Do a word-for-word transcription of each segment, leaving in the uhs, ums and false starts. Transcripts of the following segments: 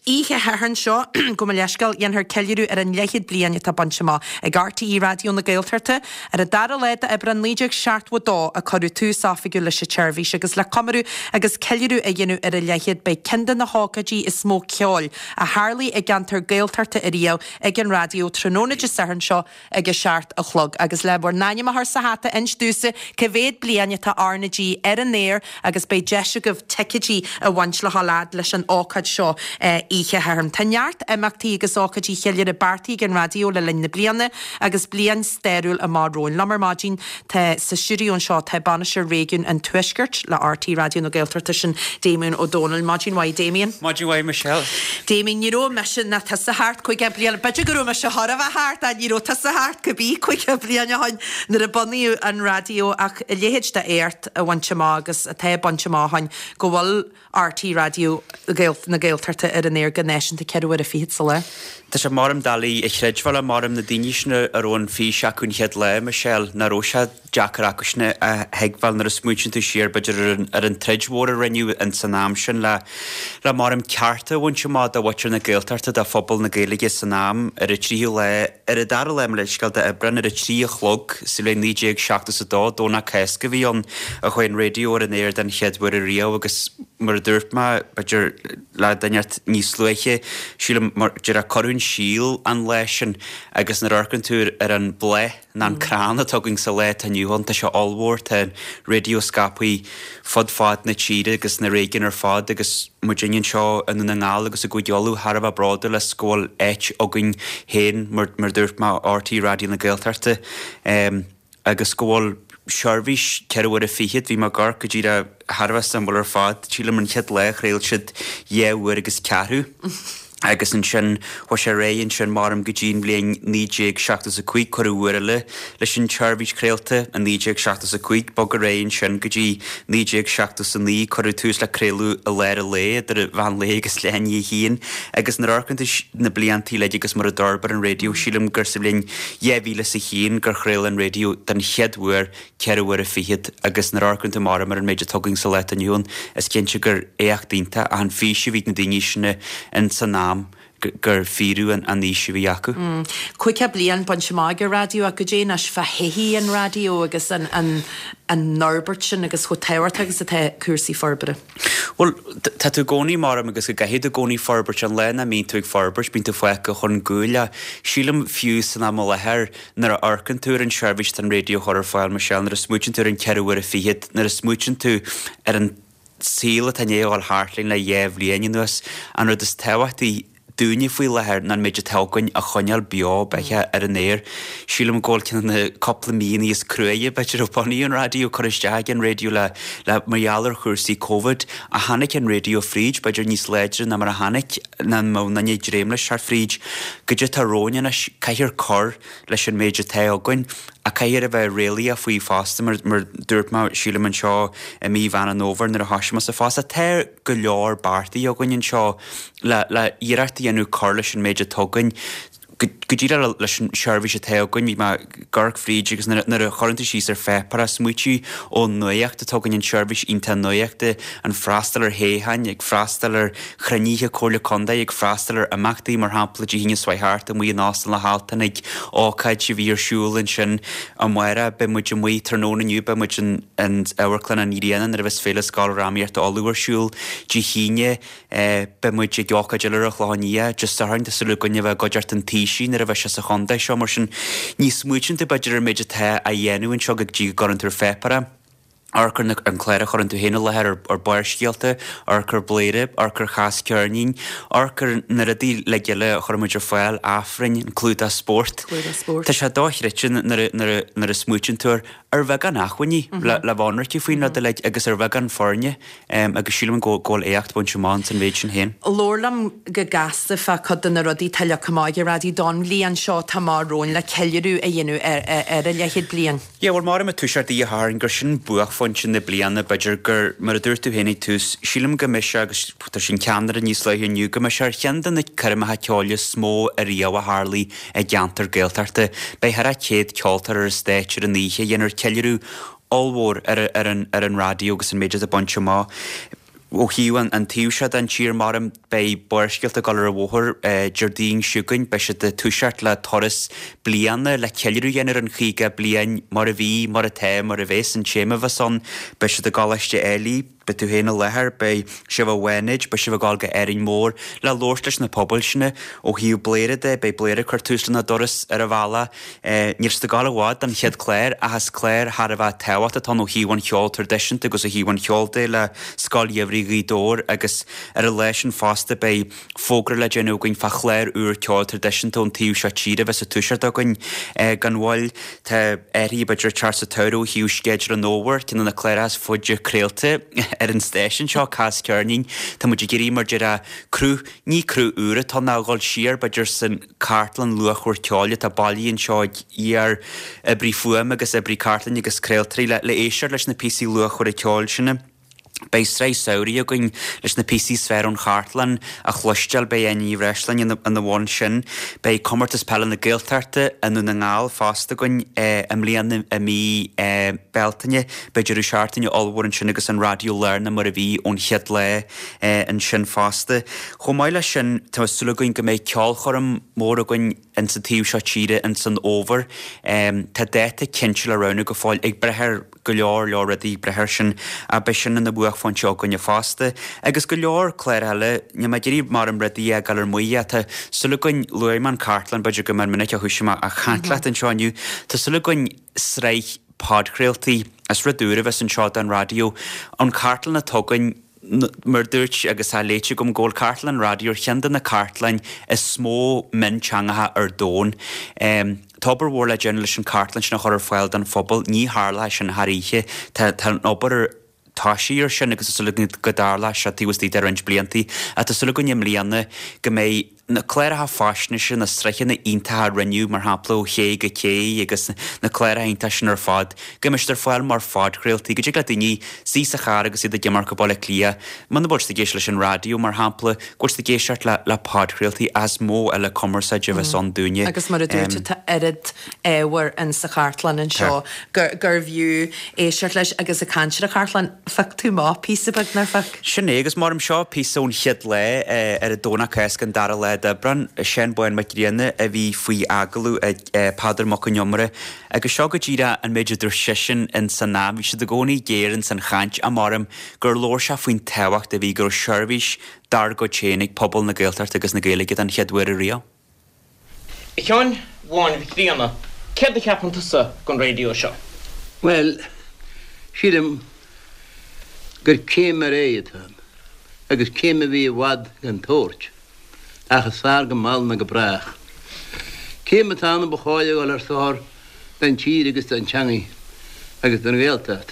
Ihe hearn seo go leiscail dhéan th ceirú ar an leichiad bliana tá banseá ag R T E radio na Gaeltarte ar a dar leid a bran líideag seaartú dó a choú tú sáfiú leis se tseirbhí agus le camarú agus ceirú a dhéanú ar a leichiad bei cindan na hácadí is smó ceáil a Harlaí ag gantar Gaeltarte a riamh ag an radio trónaide sahann seo ag a seaart a chlog agus le bhar naine mar sa hata ins dúsa cevéad bliana tá arnadí ar an néir agus bei deise goh teicetí a bhaint le halad leis an ácad seo Ihe herm tanart emachtaí agus ácadí cheillir a bartaí gan radio le lenne bliana agus blian stérúil a marróin. Lamar mágin te sa siúriún seo te banisir réún an tuisgurt le R T radio na Gaeltarte sin Damien O'Donnell. Mágin wai Damien? Mágin wai Michelle. Damien níró mesin na tas a hart chuig bliana beidir gurú me se harh a hart a níró tas a hart cobí chuig bliana hain na a bonníú an radio ach léhéid de éirt a bhaintseá agus a te banseá hain go bhfuil R T radio na Gaeltarte ar an éir gannéisianta ceirú a fiad sa le. Tá sé marm dalí i chreidhil a marm na daoine ar ón fí seacún chead le Michelle na róise Jackar acusne a heagháil nar a smúin tú siar beidir ar an treidhór a riniu an sanám sin le le marm cearta bhain se má a bhair na Gaeltarte de phobal na Gaeilge sanám ar a tríú le ar a dar le leiscail de ibran ar a trí chlog sa le nídéag seachtas a dá dóna ceisca bhí an a chuin radio ar an éir den cheadhar a riamh agus mar dúirt má beidir le daineart níos luiche síle mar dear a corún síl an leisin agus na arcan túr ar an ble na an crán a tugging sa le a nniuhan tá se allhór tá radio scapaí fod fád na tíide agus na réigen ar fád agus muidirinn seo an na ngáil agus a go deolú Harbh bráda le scóil éit agan héin mar mar dúirt má R T radio na Gaeltarte um, agus scóil Sharvish ceirhar a fihiad bhí mar gar go dtí a Harbh san bhil ar fád tíle man chead le réil siad dhéhhuair agus cearú. Agus an sin ho sé réon sin marm go ddín blion nídéag seachtas a cuig choúhuiire le leis sin Sharvish créalta a nídéag seachtas a cuig bog a réon sin go dtí nídéag seachtas a ní choú túús le créú a léir a lé ar a bhain lé agus leí híon agus na arcanta na bliantí le agus mar a darbar an radio sílam gur sa blin dhéhhíle sa híon gur chréil an radio den cheadhuair ceirhhuair a fihiad agus na arcanta mar mar an méidir tugging sa le aniuún is cinnte gur éach dínta a an fíise ví na daoine sinna in sanná gur fíú an níise bhí acu. Cuic a blian banseágur radio a go dé as fa héhí an radio agus an an Norbert sin agus chu téhart agus a te cuasaí forbere. Well, tá tú gcónaí marm agus go gahéad a gcónaí forbert an lena mín tú ag forbert bín tú foiice chun gúile sílam fiú san am lethir nar a arcan túr an Sharvish an radio choir fáil Michelle nar a smúin túr an ceirhhuair a fihiad nar a smúin tú ar an síla a néáil háartlín le dhéh líanaúas an rud is tehachtí dúine faoi lethir na méidir tegain a choneal beá beiche ar an éir. Sílam ggóilcin na coppla míí is cruaige beidir oppaí an radio choisteag an radio le le marhealar chuirsaí COVID a hanig an radio fríd beidir níos léidir na mar a hanig na mó na né dréimle se fríd go dtí taróin caiir cor leis an méidir tegain a caiir a bheith réalaí a faoi fásta mar mar dúirt má sílam an seo a mí bhena an óver nar a hasmas a fásta teir go leor bartaí a gin seo le le iarachtaí anú car leis an méidir tugain go dtí leis an Sharvish a tegain bhí má garc fríd agus nar a choanta síos ar fepar a smuitiú ó nuoachta tugain an Sharvish ínta nuoachta an freastal ar héhain ag freastal ar chraníthe cóla conda ag freastal ar amachtaí mar hampla dí híine swaithart a mí nástal na hátan ag ácaid si bhí ar siúlann sin an muire be muid an mí tarnóna nniu be muid an áhaclan an íréanan ar bheits féle scáil ramíart áúar siúil dí híine be muid ag ácaid eile a chláníe just ahaint a sulú gonne bheith godeart an tíisi nar a bheith se sa chonda seo mar sin ní smúin de beidir ar méidir the a dhéanúin seo go dtí gorantar fepara. Arcar an chléire chuann tú héna lethir ar baircéalta, arcar bléire, arcar chas cearnín, arcar nar a dí le geile chuirmuidir fáil áfrain an clúd a sport. Tá sé dáithreitin nar a smúin túir ar bheith an nachhaní le bhánirtí faoin le leid agus ar bheith an forne agus sílam ggóil éacht buint semán san bhéid sin héin. Lórlam go gasta fa chud na rudí taile cumáige radí don líon seo tamáróin le ceirú a dhéanú ar a leichiad blian. Ie, bhil mar a tuisiartí a háin gur sin buach sin na blianana beidir gur mar a dúirtú héna tús sílam go meise agus sin ceanar a níos le hinniu go me se cheandan na chuimethe ceáile smó a riamh a Harlaí ag geantar Gaeltarte bei har a chéad ceoltar ar stéitir a níe dhéanaar ceirú allhór ar an radio agus an méidir a bonse má. ó hiú an tíúsead an tír marm bei borsciilt a galar a bhthir Jardín siúgain be se de túseart le toras blianana le ceilirú dhéanaar an chiige blian mar a bhí mar a té mar a bhés an téime bh son be se de galaiste élí be tú héna lethir bei sibh bhhainid be sibh gáil go éirin mór le lóirteis na pobl sinna ó hiú bléiride bei bléire chuirtúsla na doras ar a bhela níor sta gáil bhád an chiad cléir a has cléir har a bheith tehacht atá ó hiúhain cheol tradiisianta agus a hiúhain cheolta le sáil dhéhrí gídór agus ar a leis an fásta bei fógra le genúgain fa chléir úr ceol tradiisianta ón tíú se tíre bheits a túisiart again gan bhil tá éirí beidir Charles a Tauro hiú scéidir an nóhar tína na cléiras fóide créalta ar an stéisisin seo cas cearnín tá muidir géirí mar de a crú ní crú úra tá nágáil siar beidir san cartlan luachúir teáile tá bailíonn seo ar a brí fuam agus a brí cartlan agus créaltarí le le éisiir leis na písaí luachúir a teáil sinna. Bei srei saorí a going leis na P C sfér an Chartlan a chluisteal bei aní bhreislein an na bhain sin bei commartas pell na Gaeltarte an na ngáil fásta going am líana a mí beltaine beidir ú seaartaine allhhain sin agus an radio learna mar a bhí ón chiad le an sin fásta. Chomáile sin tá sula going go méid ceáil chorm mór a going in sa tíú seo tíre in san óver tá déta cinse le rana go fáil ag brethir go leor leor a dí brethir sin a be sin in na buach fan seo gonne fásta agus go leor cléir heile ne ma dirí mar an bredí a galar muí tá sula goin luirman Cartlan beidir go mar minute a thuisiime a chaintlaat an seoinniu tá sula goin sreich podcréaltaí as radúra bheits an seo an radio an Cartlan a tugain mar dúirt agus a léite gom ggóil Cartlan radio cheandan na Cartlan is smó min teangatha ar dón. Tábar bhór le general sin Cartlan sin na chur fáil den phobal ní hála sin haríe tá an obair táisiíar sin agus sulú go dála se tíhastí ar an blianttí a tá sulú go neim líana go mé na cléiretha fáisne sin na streiche na iontathe riniu mar hapla ché go ché agus na cléiretha ionta sin ar fád go meistar fáil mar fád creaaltaí go dtí le daoine sí a char agus iad gemar go bála clia man na bord sta géis leis an radio mar hapla gos sta géisiart le le pád creaaltaí as mó eile commerce de bheits an dúine agus mar a dúirte tá erid éhar in sa Chartlan an seo gur bhiú éisiart leis agus a canseir a Chartlan fach tú má písa bag nar fach Sinné agus mar am seo písa ón chiad le ar a dóna cais gan dar le de bran sin buin maríanne a bhí faoi agalú pádar mo neomara agus seo go ddíra an méidir idir sisin in san ná bhí si do gcónaí géann san chaint a marm gur lór se faoin tehacht a bhí gur seirbhís dar go ténig pobl na Gaeltart agus na Gaeilge an cheadhuiir a rio. Seán bháin bhí críanna cead a cheapantasa gon radio seo. Well, siadam gur céim ar éiad agus céim a bhí wad gan tóirt achas fear go mal na go brach. Céim a tána bacháile gáil ar sáir den tír agus den teangaí agus den Gaeltacht.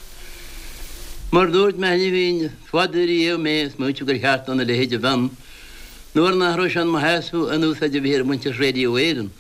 Mar dúirt me henne bhín fáidir í éh mé múte gur cheart anna le héide bhan nuair nach rois an ma heasú an ús aidir bhíar muinte radio éireann.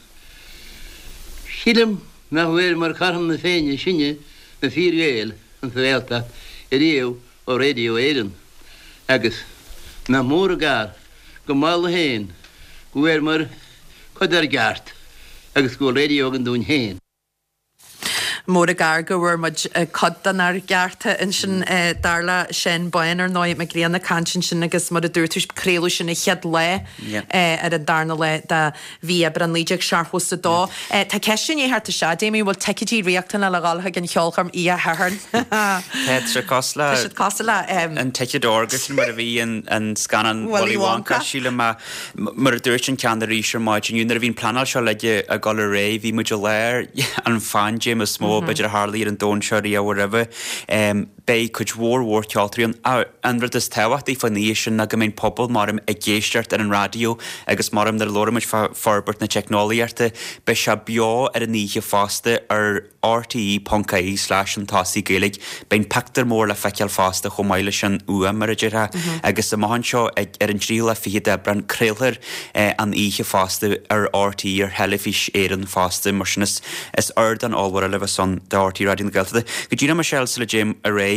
Sílim me bhfuir mar carm na féine sinne na fír Gael an sa Gaeltacht i riamh ó radio éireann agus na mór a gar go mála héin go bhfuir mar chud ar gceart agus go radio an dún héin. Mór a gar go bhfuir muid codan ar gcearta in sin darla sin bain ar náid me gréanna cansin sin agus mar a dúirtúis créalú sin na chead le ar an darna le de bhí a bran líideag searfósta dó. Tá ceisisin é harta se, déimi bhfuil teicetí riachtainna le gáiltha an cheolcharm í a hearn. Ted se cosla Tá cosla an teiciid orgus mar a bhí an scanan Willy Wonka síle mar a dúirt sin cean a ríisiir máid inúnar a bhín planál seo leide a gáil a ré bhí muidir léir an fan Jim a smó beidir a Harlíí an dón seirí a whatever bei chuid mhór mhór teátriíon an rud is tehacht í faníos sin na go mbeidh pobl marm a géisteart ar an radio agus marm ar lorimiid forbert na technoliaarta be se beo ar an níe fásta ar R T E dot I E slash an tasí Gaeilge bein pectar mór le feiceal fásta chomáile sin ua mar a ddíire agus a mahan seo ar an trí le fi de bran créalthir an ihe fásta ar R T E ar helifís éan fásta mar sin is ard an áhhar a le son de R T E radio na Gaeltachta. Go dtína mar sell le Jim a ré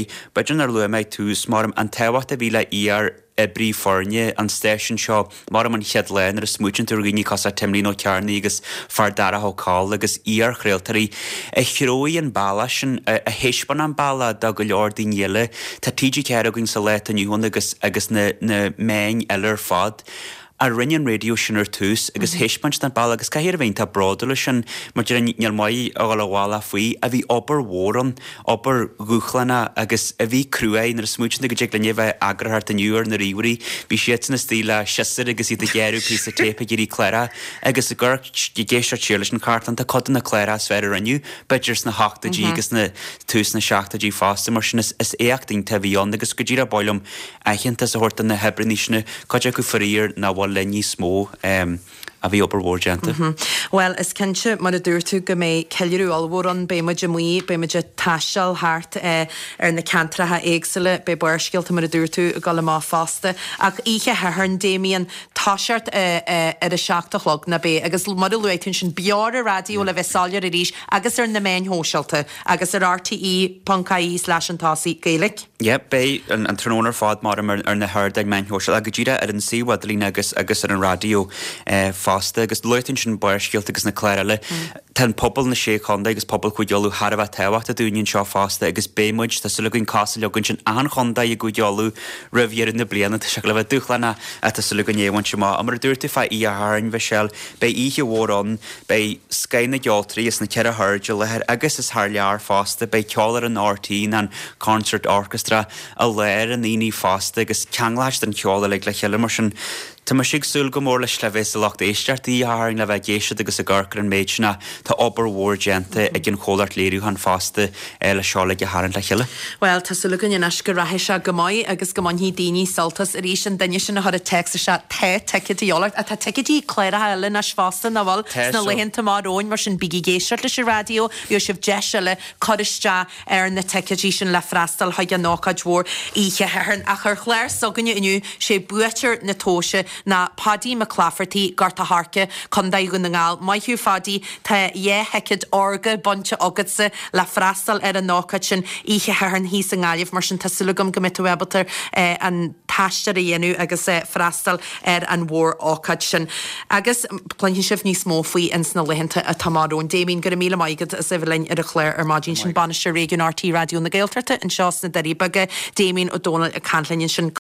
bé, beidir ar lu méid tús marm an tehacht a bhíle íar e brí forne an station seo mar an chead lein ar a smúin tú gine cos a timlín ó cearna agus far dara hoáil agus íar chréaltarí a chróí an bailla sin a héisban an bailla da go leor díile tá tíidir ceir a ginn sa leit a nniuúna agus agus na méin eir fad. A rinnean radio sin ar tús agus héispant na bail agus caiir bhaint a bradula sin mar neal mai a gáil bhála faoi a bhí obair mhóran obair gúchlanna agus a bhí cruúin ar smúin go dé le bheith agrahart a nniuúr na ríí bhí siad na stíle siar agus iad a ggéirú pí a tépa gurí chléra agus a gur géisiir tíir leis an cartan a codan na chléra sfer aniu beidirs na hachtatí agus na tús na seachtatí fásta mar sin is éachting te bhíon agus go ddíra bailm aichianta a horta na hebriníisina coide go faríir na bhil le ní smó um, a bhí obair mhórgéanta. Mm-hmm. Well, is cinse mar a dúirtú go mé ceirú alhóran bé muid muí bé muid taiseal háart eh, ar na cantratha éagsile bé buircéalta mar a dúirtú a gal má fásta ach ihe hethn déíon táseart eh, eh, ar a seachtalog na bé agus mar luún sin bear a radio le bheitsáir a ríis agus ar na main hóseilta agus ar R T E Pcaí slash an tásaí Gaelic. Yep, bé an, an trónar fád mar ar, ar na hurdag main hóseil a go ddíra ar an síhadlín agus agus ar an radio eh, fásta agus luún sin buircéalt agus na chléile tan pobl na sé chunda agus pobl chuideolú Harbh tehacht a dúinn seo fásta agus bémuid tá sulagann casa legann sin an chunda i gúideolú rahhéar na bliana se le bheith duchlanna a tá sulagan éhain sem má a mar dúirta fa í athn bheit sell bé ihe mhórán bé scainna gealtarí is na cear a thuirde lethir agus is th lear fásta bé ceálar an R T E an Concert Orchestra a léir an íní fásta agus ceangláist an ceála le le cheile mar sin. Tá mar sig súil go mór leis le bheits a lecht éisteart í haing le bheith géisiad agus a garcar an méidna tá obair mhórgéanta ag an cholaart léirú an fásta le seála go háan le cheile. Well, tá sulagan in eis go rathe se go maiid agus go maithí daoine saltas a ríéis an daine sin na a text se te teicitíolacht a tá teicití chléire eile na fásta na bhil na lehénta máróin mar sin bigí géisiart leis radio bhí sibh de le choiste ar na teicití sin le freistal haid an nácad mhór ihe hearn a chur chléir so gonne inniu sé buitir na tóise na Paddy McClafferty garta harke chun daig gon na ngáil mai hiú fadí tá é hecid orga bonte agadsa le freistal ar an nácad sin ihe hearn hí an gáilh mar sin tasúlagam go mit webaltar eh, an taiiste a dhéanú agus eh, freistal ar an mhór ácad sin agus planhin sibh níos mó faoi ins na lehananta a tamarún déimín gur míle maigad a sibhlein ar a chléir ar mádín sin baniste réún R T radio na Gaeltarte an seás na darí bage déimín ó dónal a canlainn sin